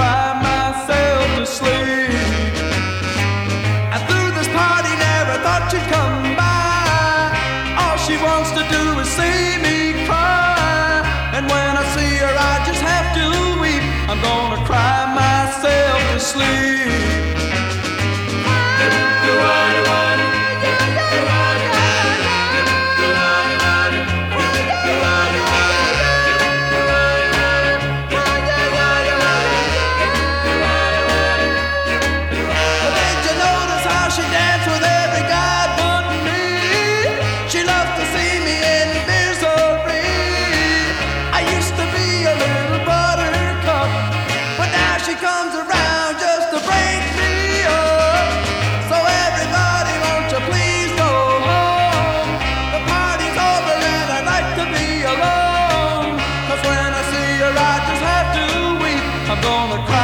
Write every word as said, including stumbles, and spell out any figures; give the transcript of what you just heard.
cry myself to sleep. I threw this party, never thought you'd come by. All she wants to do is see me cry. And when I see her, I just have to weep. I'm gonna cry myself to sleep. She danced with every guy but me. She loves to see me in misery. I used to be a little buttercup, but now she comes around just to break me up. So everybody, won't you please go home? The party's over and I'd like to be alone. 'Cause when I see her, I just have to weep. I'm gonna cry